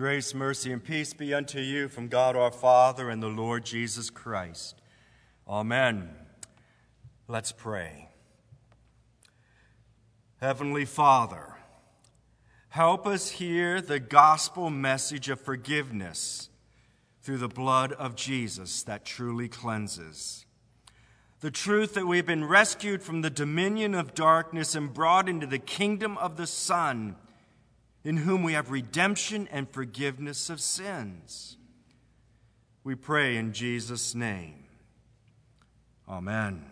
Grace, mercy, and peace be unto you from God our Father and the Lord Jesus Christ. Amen. Let's pray. Heavenly Father, help us hear the gospel message of forgiveness through the blood of Jesus that truly cleanses. The truth that we've been rescued from the dominion of darkness and brought into the kingdom of the Son, in whom we have redemption and forgiveness of sins. We pray in Jesus' name. Amen.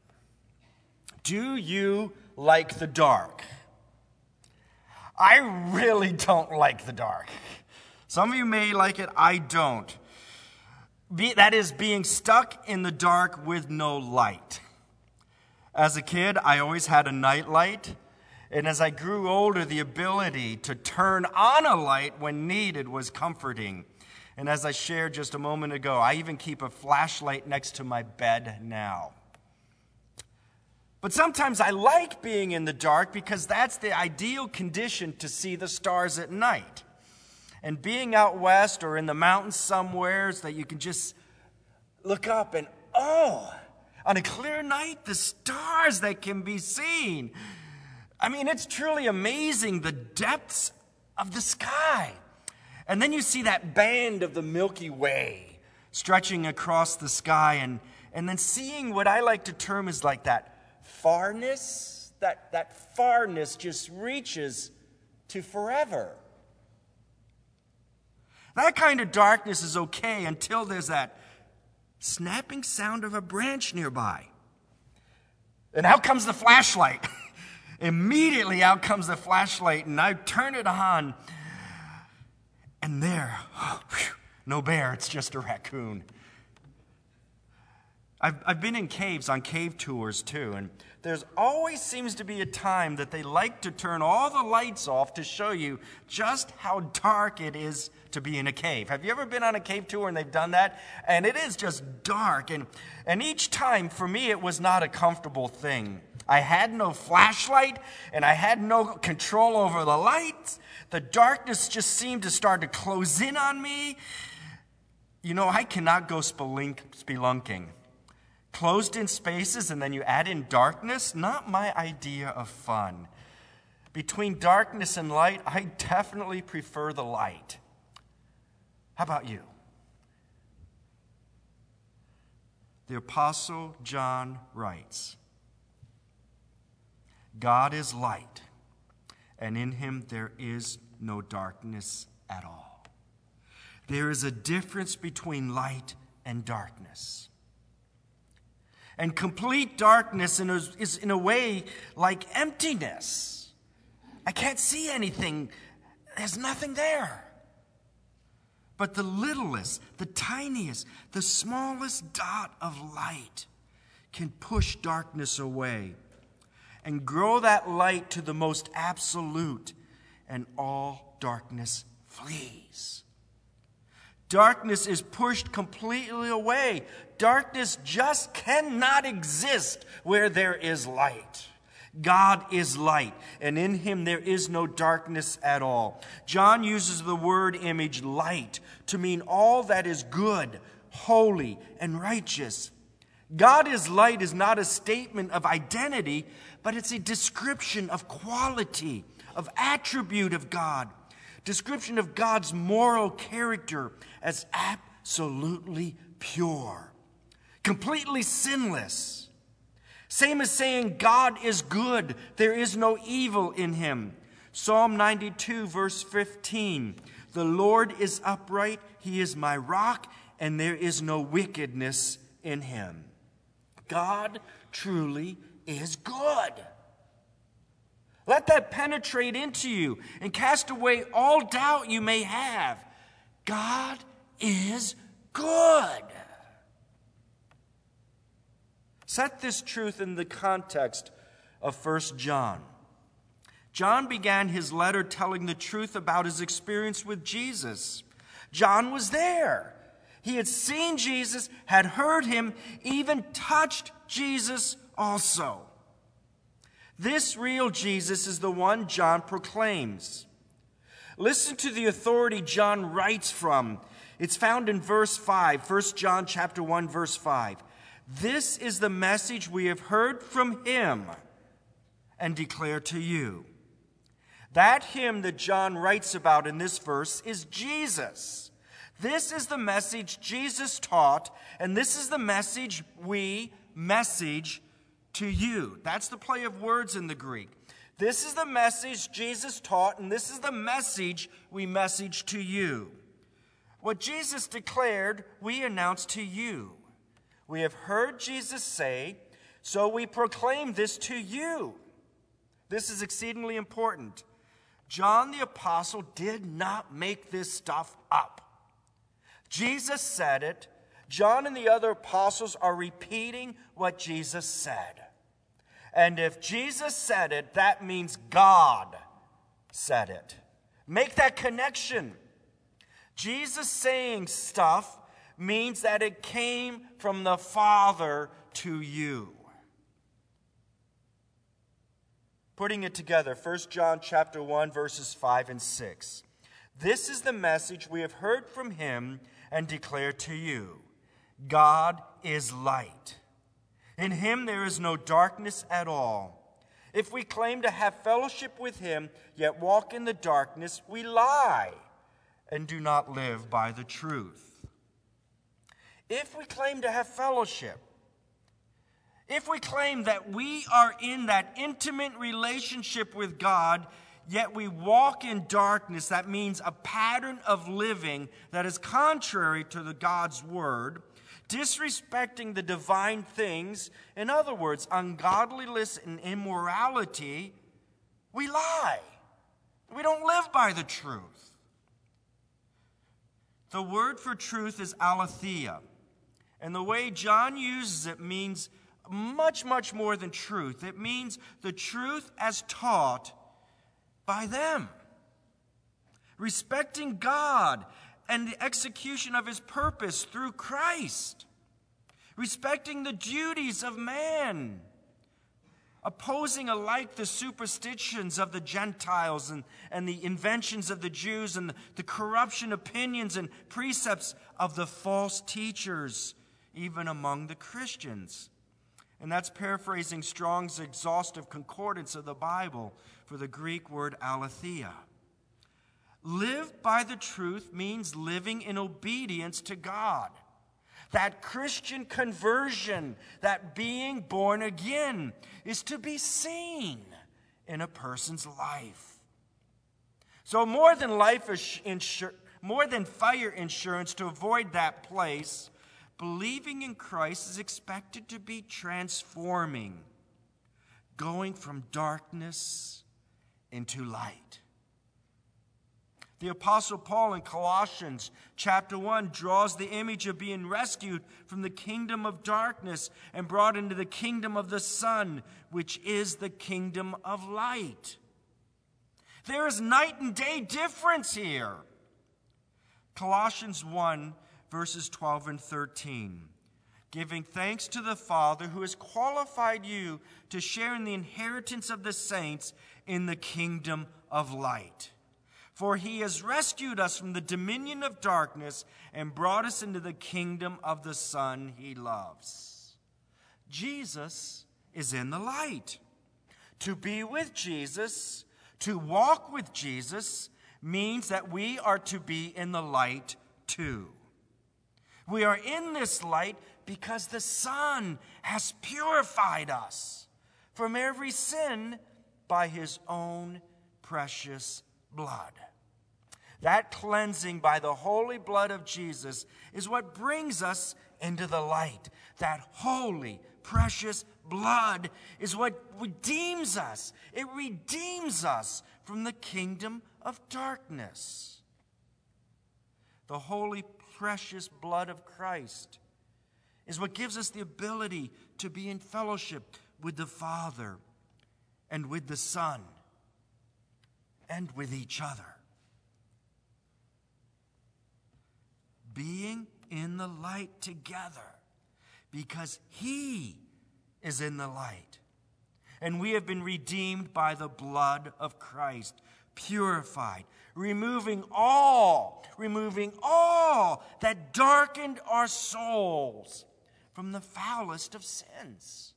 Do you like the dark? I really don't like the dark. Some of you may like it, I don't. That is being stuck in the dark with no light. As a kid, I always had a night light. And as I grew older, the ability to turn on a light when needed was comforting. And as I shared just a moment ago, I even keep a flashlight next to my bed now. But sometimes I like being in the dark because that's the ideal condition to see the stars at night. And being out west or in the mountains somewhere so that you can just look up and, on a clear night, the stars that can be seen. I mean, it's truly amazing, the depths of the sky. And then you see that band of the Milky Way stretching across the sky, and then seeing what I like to term as like that farness. That farness just reaches to forever. That kind of darkness is okay until there's that snapping sound of a branch nearby. And out comes the flashlight. Immediately out comes the flashlight, and I turn it on, and there, no bear, it's just a raccoon. I've been in caves on cave tours too, and there's always seems to be a time that they like to turn all the lights off to show you just how dark it is to be in a cave. Have you ever been on a cave tour and they've done that? And it is just dark, and each time for me it was not a comfortable thing. I had no flashlight, and I had no control over the lights. The darkness just seemed to start to close in on me. You know, I cannot go spelunking. Closed in spaces, and then you add in darkness, not my idea of fun. Between darkness and light, I definitely prefer the light. How about you? The Apostle John writes, God is light, and in him there is no darkness at all. There is a difference between light and darkness. And complete darkness is in a way like emptiness. I can't see anything. There's nothing there. But the littlest, the tiniest, the smallest dot of light can push darkness away and grow that light to the most absolute, and all darkness flees. Darkness is pushed completely away. Darkness just cannot exist where there is light. God is light, and in him there is no darkness at all. John uses the word image light to mean all that is good, holy, and righteous. God is light is not a statement of identity, but it's a description of quality, of attribute of God, description of God's moral character as absolutely pure, completely sinless. Same as saying God is good, there is no evil in him. Psalm 92, verse 15, the Lord is upright, he is my rock, and there is no wickedness in him. God truly is good. Let that penetrate into you and cast away all doubt you may have. God is good. Set this truth in the context of 1 John. John began his letter telling the truth about his experience with Jesus. John was there. He had seen Jesus, had heard him, even touched Jesus also. This real Jesus is the one John proclaims. Listen to the authority John writes from. It's found in verse 5, 1 John chapter 1, verse 5. This is the message we have heard from him and declare to you. That him that John writes about in this verse is Jesus. This is the message Jesus taught, and this is the message we message to you. That's the play of words in the Greek. This is the message Jesus taught, and this is the message we message to you. What Jesus declared, we announce to you. We have heard Jesus say, so we proclaim this to you. This is exceedingly important. John the Apostle did not make this stuff up. Jesus said it. John and the other apostles are repeating what Jesus said. And if Jesus said it, that means God said it. Make that connection. Jesus saying stuff means that it came from the Father to you. Putting it together, 1 John chapter 1, verses 5 and 6. This is the message we have heard from him and declare to you. God is light. In him there is no darkness at all. If we claim to have fellowship with him, yet walk in the darkness, we lie and do not live by the truth. If we claim to have fellowship, if we claim that we are in that intimate relationship with God, yet we walk in darkness, that means a pattern of living that is contrary to the God's word, disrespecting the divine things, in other words, ungodliness and immorality, we lie. We don't live by the truth. The word for truth is aletheia. And the way John uses it means much, much more than truth. It means the truth as taught by them. Respecting God and the execution of his purpose through Christ. Respecting the duties of man. Opposing alike the superstitions of the Gentiles and the inventions of the Jews and the corruption opinions and precepts of the false teachers, even among the Christians. And that's paraphrasing Strong's exhaustive concordance of the Bible for the Greek word aletheia. Live by the truth means living in obedience to God. That Christian conversion, that being born again, is to be seen in a person's life. So more than fire insurance to avoid that place, believing in Christ is expected to be transforming, going from darkness into light. The Apostle Paul in Colossians chapter 1 draws the image of being rescued from the kingdom of darkness and brought into the kingdom of the Son, which is the kingdom of light. There is night and day difference here. Colossians 1, verses 12 and 13. Giving thanks to the Father who has qualified you to share in the inheritance of the saints in the kingdom of light. For he has rescued us from the dominion of darkness and brought us into the kingdom of the Son he loves. Jesus is in the light. To be with Jesus, to walk with Jesus, means that we are to be in the light too. We are in this light because the Son has purified us from every sin by his own precious blood. That cleansing by the holy blood of Jesus is what brings us into the light. That holy, precious blood is what redeems us. It redeems us from the kingdom of darkness. The holy, precious blood of Christ is what gives us the ability to be in fellowship with the Father and with the Son and with each other. Being in the light together because he is in the light. And we have been redeemed by the blood of Christ, purified, removing all that darkened our souls from the foulest of sins.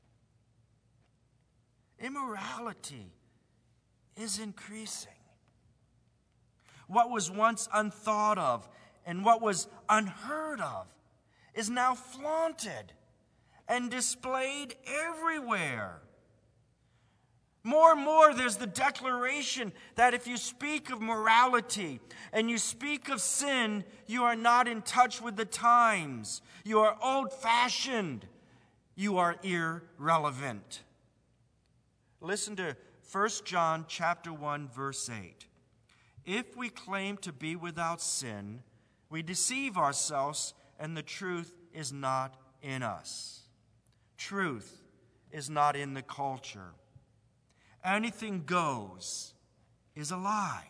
Immorality is increasing. What was once unthought of and what was unheard of is now flaunted and displayed everywhere. More and more, there's the declaration that if you speak of morality and you speak of sin, you are not in touch with the times. You are old-fashioned. You are irrelevant. Listen to 1 John chapter 1, verse 8. If we claim to be without sin, we deceive ourselves, and the truth is not in us. Truth is not in the culture. Anything goes is a lie.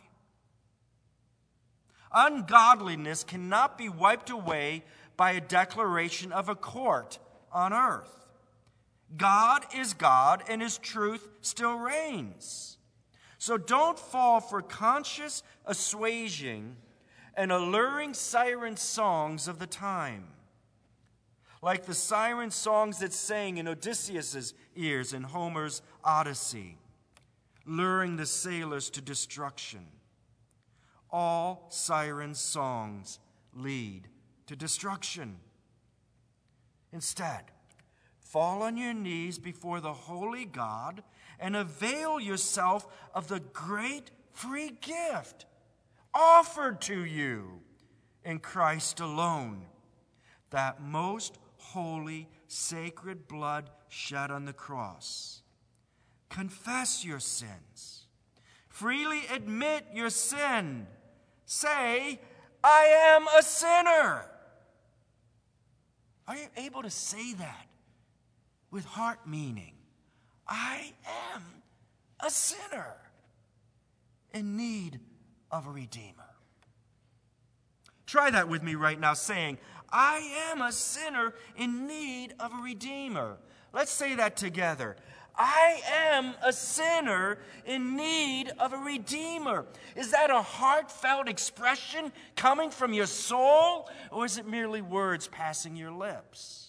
Ungodliness cannot be wiped away by a declaration of a court on earth. God is God, and His truth still reigns. So don't fall for conscious assuaging and alluring siren songs of the time, like the siren songs that sang in Odysseus' ears in Homer's Odyssey, luring the sailors to destruction. All siren songs lead to destruction. Instead, fall on your knees before the holy God and avail yourself of the great free gift offered to you in Christ alone, that most holy, sacred blood shed on the cross. Confess your sins. Freely admit your sin. Say, I am a sinner. Are you able to say that with heart meaning? I am a sinner in need of a Redeemer. Try that with me right now, saying, I am a sinner in need of a Redeemer. Let's say that together. I am a sinner in need of a Redeemer. Is that a heartfelt expression coming from your soul, or is it merely words passing your lips?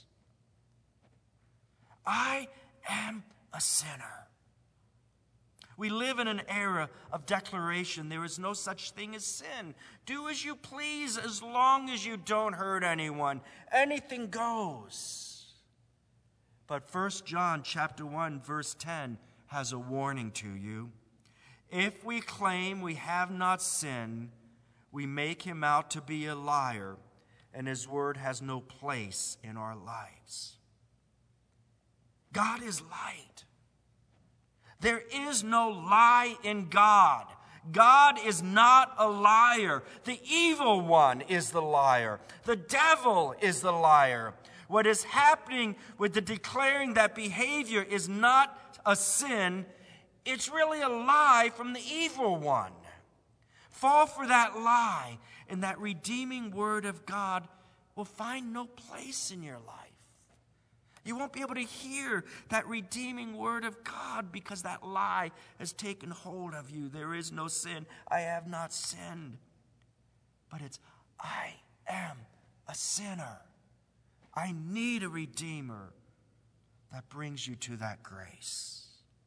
I am a sinner. We live in an era of declaration. There is no such thing as sin. Do as you please as long as you don't hurt anyone. Anything goes. But 1 John chapter 1, verse 10 has a warning to you. If we claim we have not sinned, we make him out to be a liar, and his word has no place in our lives. God is light. There is no lie in God. God is not a liar. The evil one is the liar. The devil is the liar. What is happening with the declaring that behavior is not a sin, it's really a lie from the evil one. Fall for that lie, and that redeeming word of God will find no place in your life. You won't be able to hear that redeeming word of God because that lie has taken hold of you. There is no sin. I have not sinned. But it's, I am a sinner. I need a Redeemer that brings you to that grace.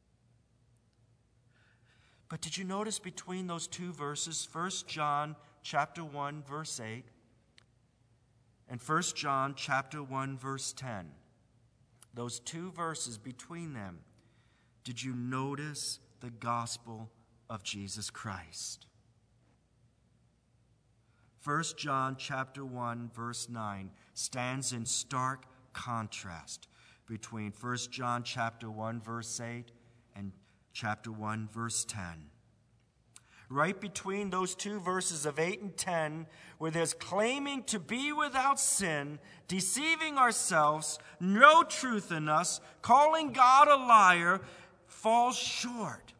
But did you notice between those two verses, 1 John chapter 1, verse 8, and 1 John chapter 1, verse 10, those two verses between them, did you notice the gospel of Jesus Christ? 1 John chapter 1, verse 9 stands in stark contrast between 1 John chapter 1, verse 8 and chapter 1, verse 10. Right between those two verses of 8 and 10, where there's claiming to be without sin, deceiving ourselves, no truth in us, calling God a liar, falls short.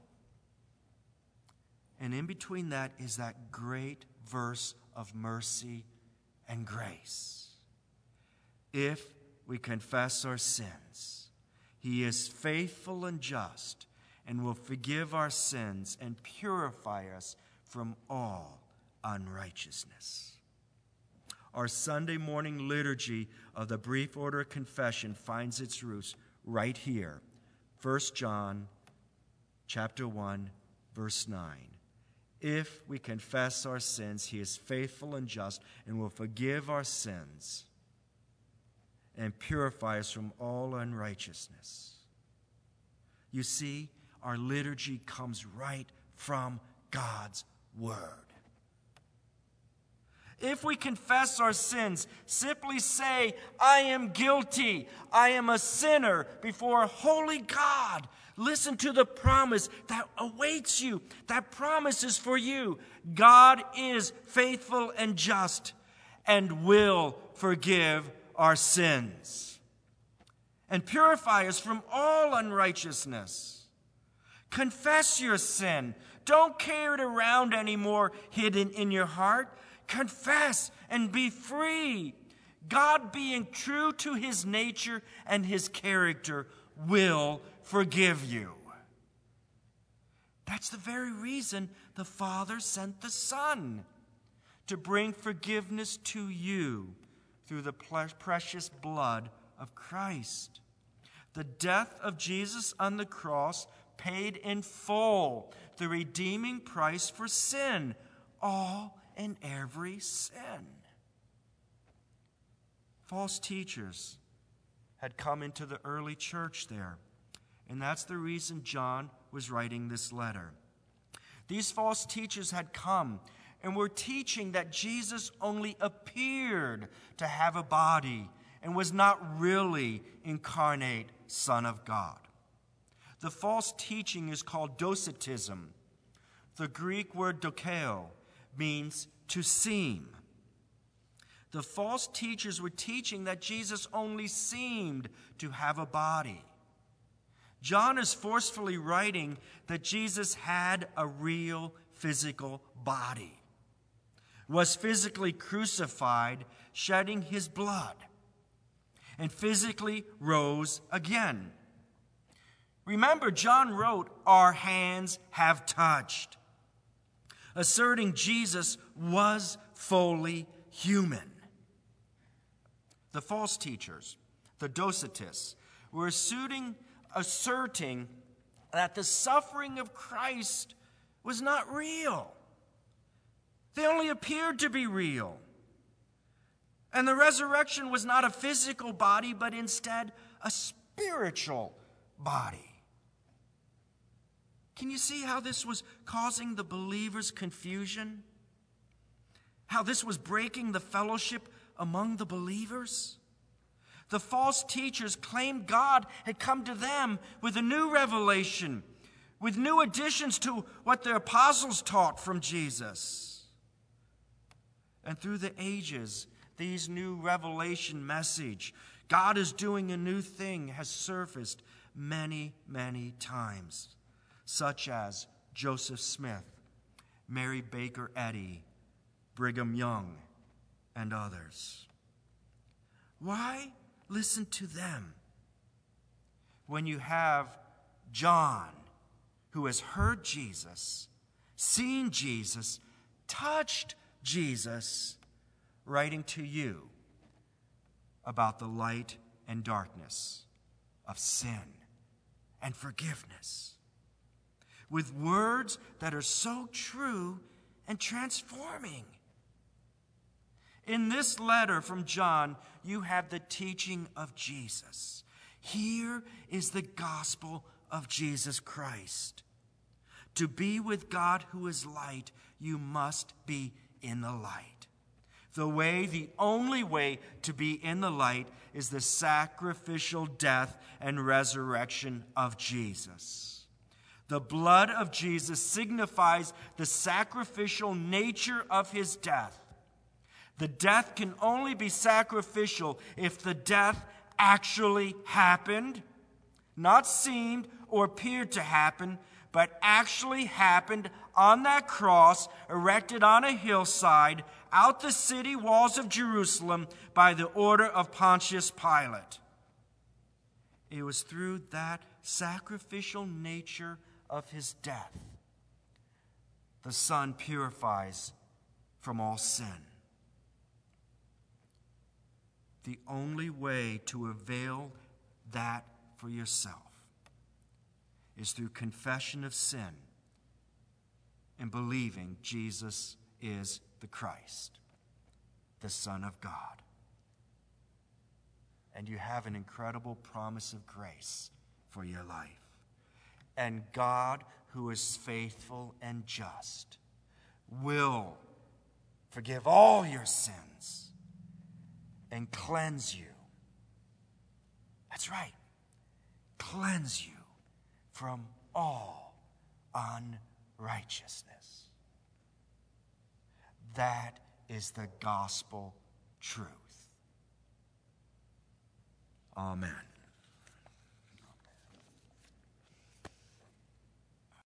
And in between that is that great verse of mercy and grace. If we confess our sins, He is faithful and just and will forgive our sins and purify us from all unrighteousness. Our Sunday morning liturgy of the brief order of confession finds its roots right here. 1 John chapter 1, verse 9. If we confess our sins, he is faithful and just and will forgive our sins and purify us from all unrighteousness. You see, our liturgy comes right from God's Word. If we confess our sins, simply say, I am guilty, I am a sinner before a holy God. Listen to the promise that awaits you. That promise is for you. God is faithful and just and will forgive our sins and purify us from all unrighteousness. Confess your sin. Don't carry it around anymore hidden in your heart. Confess and be free. God, being true to his nature and his character, will forgive you. That's the very reason the Father sent the Son, to bring forgiveness to you through the precious blood of Christ. The death of Jesus on the cross paid in full the redeeming price for sin, all and every sin. False teachers had come into the early church there, and that's the reason John was writing this letter. These false teachers had come and were teaching that Jesus only appeared to have a body and was not really incarnate Son of God. The false teaching is called Docetism. The Greek word dokeo means to seem. The false teachers were teaching that Jesus only seemed to have a body. John is forcefully writing that Jesus had a real physical body, was physically crucified, shedding his blood, and physically rose again. Remember, John wrote, "Our hands have touched," asserting Jesus was fully human. The false teachers, the Docetists, were asserting that the suffering of Christ was not real. They only appeared to be real. And the resurrection was not a physical body, but instead a spiritual body. Can you see how this was causing the believers confusion? How this was breaking the fellowship among the believers? The false teachers claimed God had come to them with a new revelation, with new additions to what the apostles taught from Jesus. And through the ages, these new revelation message, God is doing a new thing, has surfaced many, many times, such as Joseph Smith, Mary Baker Eddy, Brigham Young, and others. Why listen to them when you have John, who has heard Jesus, seen Jesus, touched Jesus, writing to you about the light and darkness of sin and forgiveness, with words that are so true and transforming? In this letter from John, you have the teaching of Jesus. Here is the gospel of Jesus Christ. To be with God who is light, you must be in the light. The only way to be in the light is the sacrificial death and resurrection of Jesus. The blood of Jesus signifies the sacrificial nature of his death. The death can only be sacrificial if the death actually happened, not seemed or appeared to happen, but actually happened on that cross erected on a hillside out the city walls of Jerusalem by the order of Pontius Pilate. It was through that sacrificial nature of his death The Son purifies from all sin. The only way to avail that for yourself is through confession of sin and believing Jesus is the Christ, the Son of God. And you have an incredible promise of grace for your life. And God, who is faithful and just, will forgive all your sins and cleanse you. That's right. Cleanse you from all unrighteousness. That is the gospel truth. Amen.